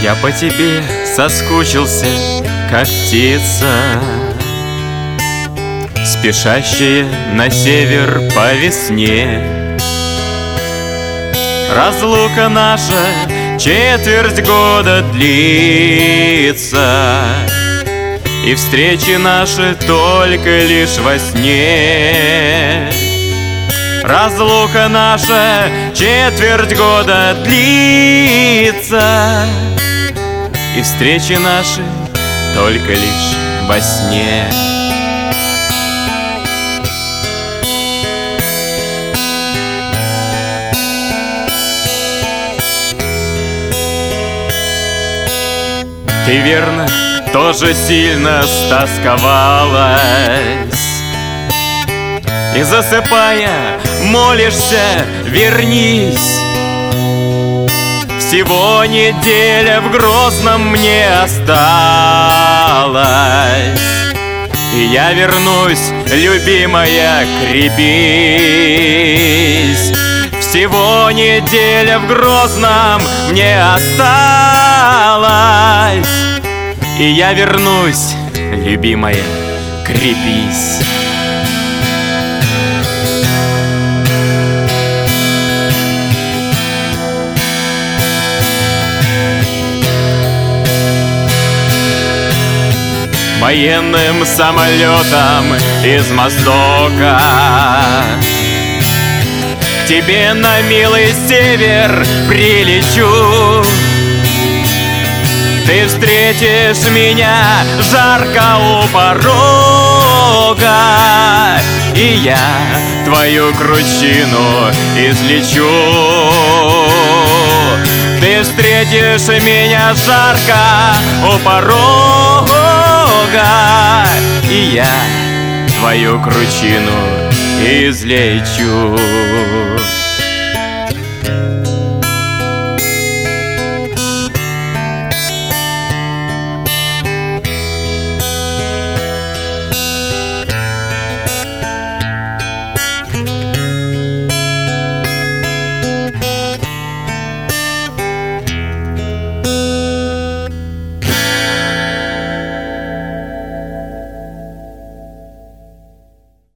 Я по тебе соскучился, как птица, спешащая на север по весне. Разлука наша четверть года длится, и встречи наши только лишь во сне. Разлука наша четверть года длится, и встречи наши только лишь во сне. Ты, верно, тоже сильно стосковалась, и, засыпая, молишься: вернись. Всего неделя в Грозном мне осталась, и я вернусь, любимая, крепись. Всего неделя в Грозном мне осталась, и я вернусь, любимая, крепись. Военным самолетом из Моздока к тебе на милый север прилечу. Ты встретишь меня жарко у порога, и я твою кручину излечу. Ты встретишь меня жарко у порога, и я твою кручину излечу.